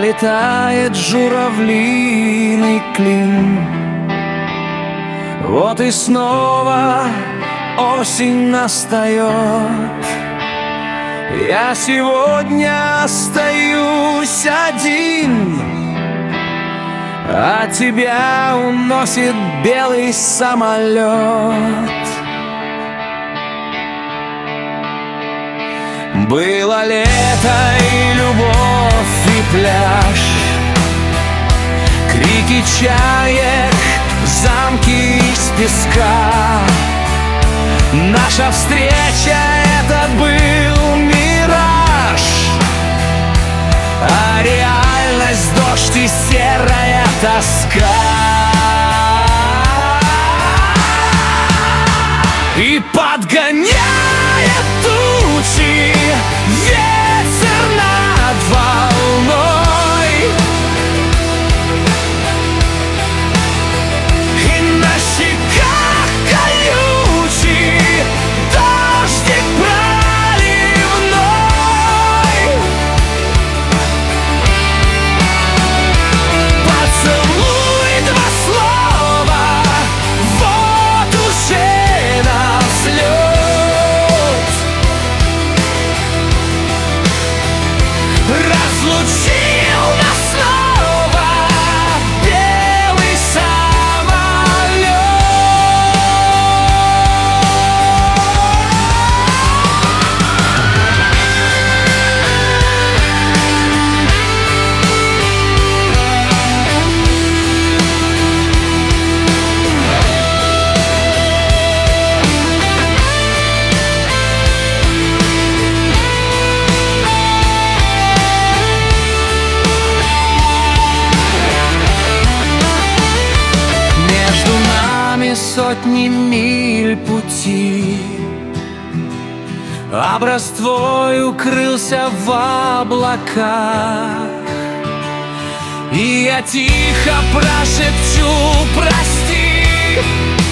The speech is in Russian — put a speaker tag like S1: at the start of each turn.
S1: пролетает журавлиный клин. Вот и снова осень настает. Я сегодня остаюсь один, а тебя уносит белый самолет. Было лето и любовь, и пляж, крики чаек, замки из песка. Наша встреча — это был мираж, а реальность — дождь и серая тоска. И подгоняет тучи ветер над волной, и на щеках колючий дождик проливной. Поцелуй, два слова, вот уже на взлет. Разлучил нас снова белый самолет. Между нами сотни миль пути, образ твой укрылся в облаках, и я тихо прошепчу: прости.